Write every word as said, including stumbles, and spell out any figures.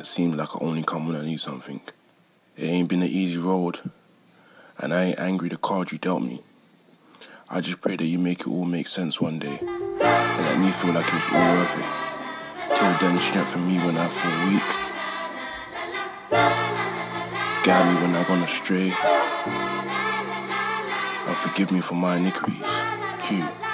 it seems like I only come when I need something. It ain't been an easy road, and I ain't angry the card you dealt me. I just pray that you make it all make sense one day, and let me feel like it's all worth it. Till then, strengthen me when I feel weak. Guide me when I've gone astray, and forgive me for my iniquities. Q.